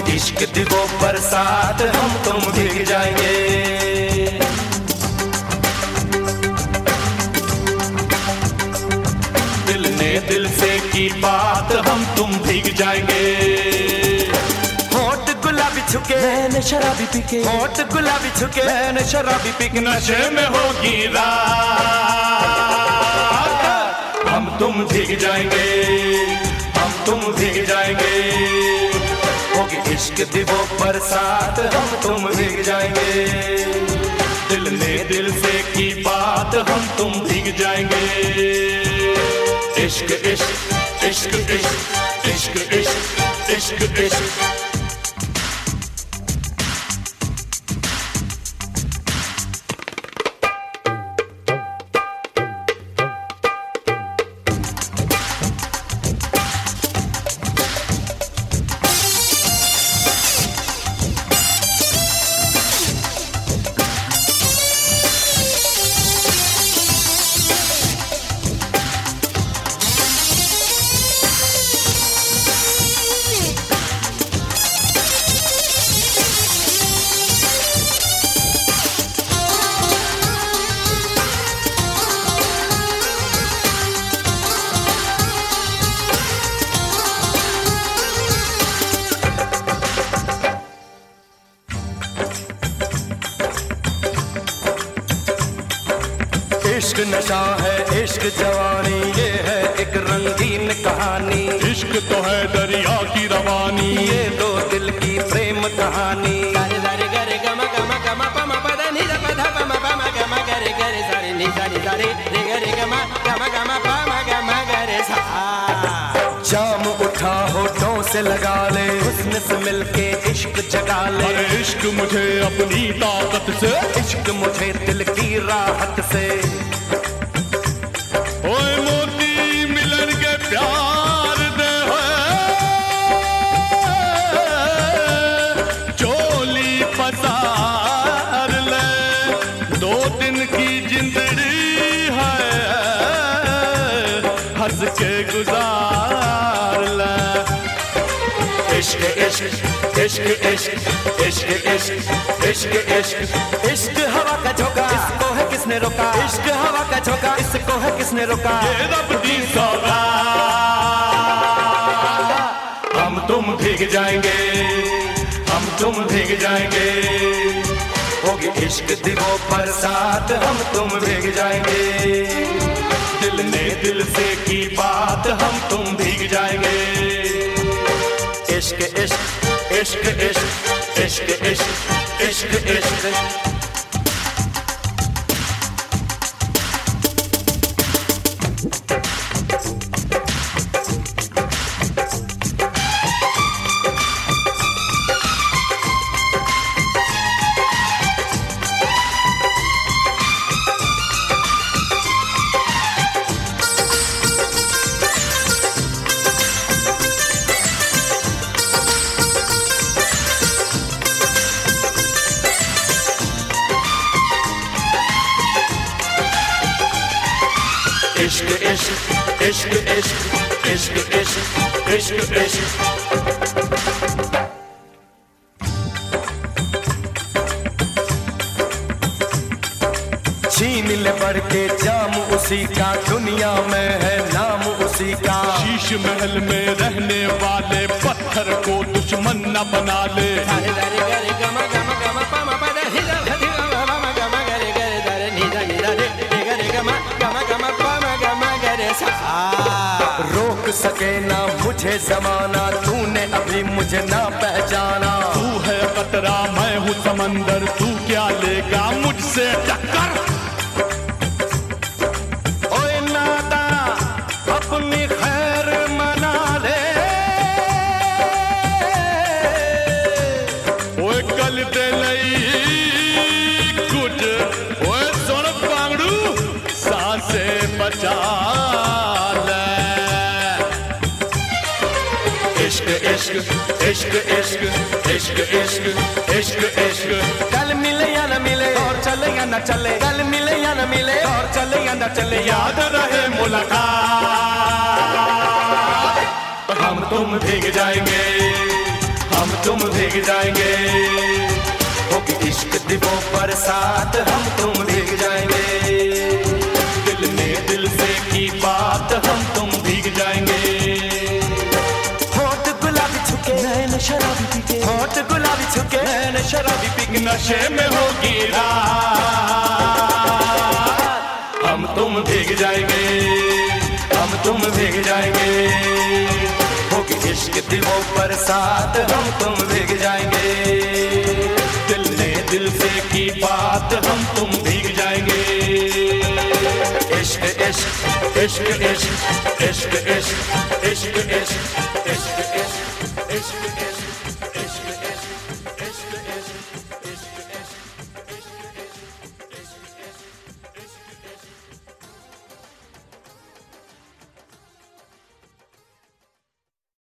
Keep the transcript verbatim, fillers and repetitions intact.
इश्क दिवो बरसात हम तुम भीग जाएंगे। दिल ने दिल से की बात हम तुम भीग जाएंगे। होठ गुलाबी छुके मैंने शराबी पी के, होठ गुलाबी छुके मैंने शराबी पी के, नशे में होगी रात हम तुम भीग जाएंगे, हम तुम भीग जाएंगे। होगी इश्क दिवो बरसात हम तुम भीग जाएंगे। दिल ने दिल से की बात हम तुम भीग जाएंगे। इश्क इश्क इश्क इश्क इश्क इश्क इश्क इश्क इश्क नशा है, इश्क जवानी, ये है एक रंगीन कहानी। इश्क तो है दरिया की रवानी, ये दो दिल की प्रेम कहानी। सारे सारे गरे गम गम गम पम पद नि ध पध पम पम गम गरे गरे सारे नि सारे सारे रे गरे गम गम गम पम गम गरे सा। जाम उठा होठों से लगा ले, हुस्न से मिलके इश्क जगा ले। अरे इश्क मुझे अपनी ताकत से, इश्क मुझे दिल की राहत से। ओए मोती मिलन के प्यार दे चोली पसार ले, दो दिन की जिंदड़ी है हंस के गुजार ले। इश्क इश्क इश्क इश्क इश्क इश्क इश्क इश्क इश्क हवा का झोंका, इसको है किसने रोका। इश्क हवा का झोंका, इसको है किसने रोका। ये रब दी सौगात हम तुम भीग जाएंगे, हम तुम भीग जाएंगे। होगी इश्क दिवो बरसात हम तुम भीग जाएंगे। दिल ने दिल से की बात हम तुम भीग जाएंगे। इश्क इश्क इश्क इश्क इश्क इश्क इश्क इश्क इश्क इश्क इश्क इश्क इश्क इश्क इश्क इश्क छीन ले बढ़ के जाम उसी का, दुनिया में है नाम उसी का। शीश महल में रहने वाले पत्थर को दुश्मन न बना ले। सारे सारे गरे गम गम गम पम पद हि ध ध गम गम गरे गरे दरे नि ध नि ध रे गरे गम गम गम पम गम गरे सा। रोक सके ना मुझे जमाना, तूने अभी मुझे ना पहचाना। तू है कतरा मैं हूँ समंदर, तू क्या लेगा मुझसे टक्कर। ओए नादा अपनी खैर मना ले, ओए कल दे लई कुछ, ओए सुन पांगड़ू सांसे बचा ले। इश्क इश्क इश्क इश्क इश्क इश्क इश्क इश्क कल मिले या न मिले और चले या न चले, कल मिले या न मिले और चले या न चले, याद रहे मुलाकात। हम तुम भीग जाएंगे, हम तुम भीग जाएंगे। होगी इश्क दिवों बरसात हम तुम भीग जाएंगे। दिल ने दिल से की बात हम तुम भीग जाएंगे। होठ गुलाबी छुके नैन शराबी पीके, होठ गुलाबी छुके नैन शराबी पीके, नशे में होगी रात हम तुम भीग जाएंगे। हम तुम भीग जाएंगे। होगी इश्क दिवों बरसात हम तुम भीग जाएंगे। दिल ने दिल से की बात हम तुम भीग जाएंगे। इश्क इश्क इश्क इश्क इश्क इश्क इश्क इश्क